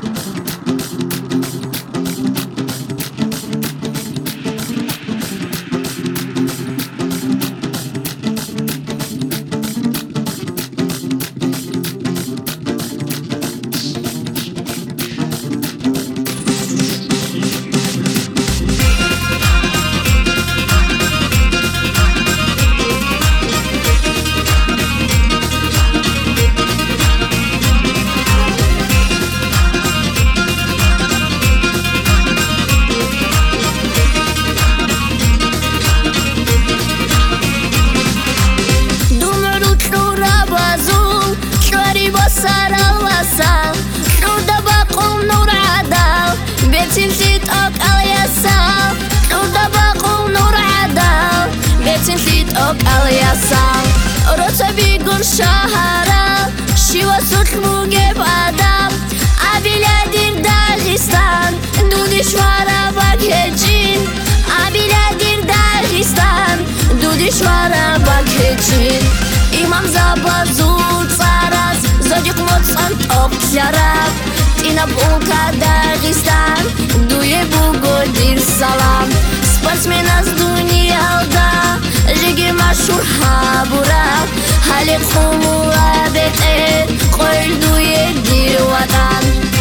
როცა ვიგურ შაჰარა შივასუთ მუგებ ადამ აბილადირ დაღისტან დუდიშვარა ბაქეჯინ აბილადირ დაღისტан დუდიშვარა ბაქეჯინ იმამ ზაბაზულ წარას ზოჯიკ მოწან ტოქლარა ტინა ბულკა დაღისტан დუე ბუგოდირ სალამ спортсменас дунялда риги машур хабура хали хумула бете qoyduye dir vatan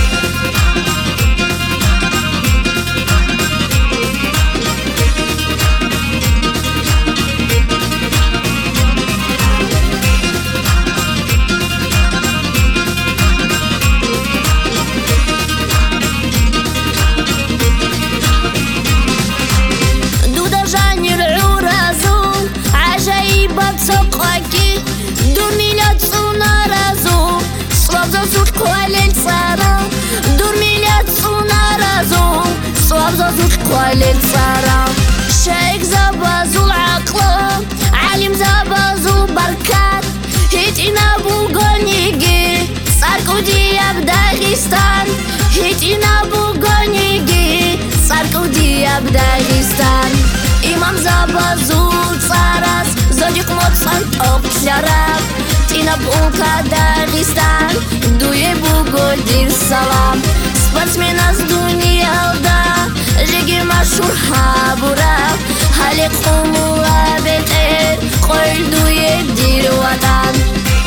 قالت صارا شيخ زبازو العقل عالم زبازو بركات هيتنا بوغونيجي ساركوديا بداغستان هيتنا بوغونيجي ساركوديا بداغستان имам زبازو صارس زوجك موتسان اوكلاراب تينا بوكا داغستان دوي بوغودير سلام спортсменас дунялда риги машур хабура хали хумула бете qoyduye dir vatan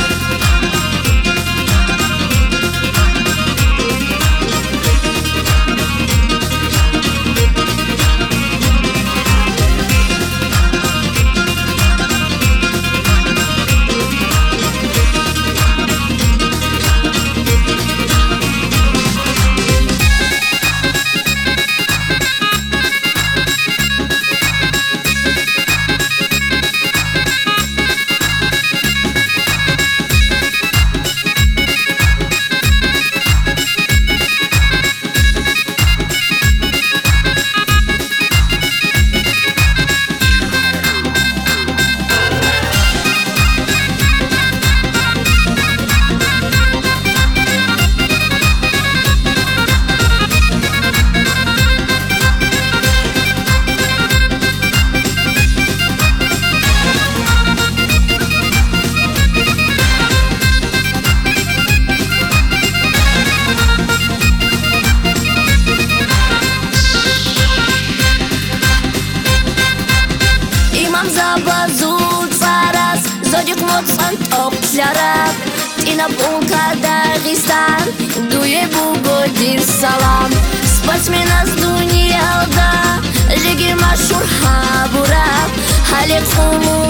زوجك موتسان اوكلاراب تينا بوكا داغستان دوي بوغودير سلام спортсменас дунялда риги машур хабура хали хуму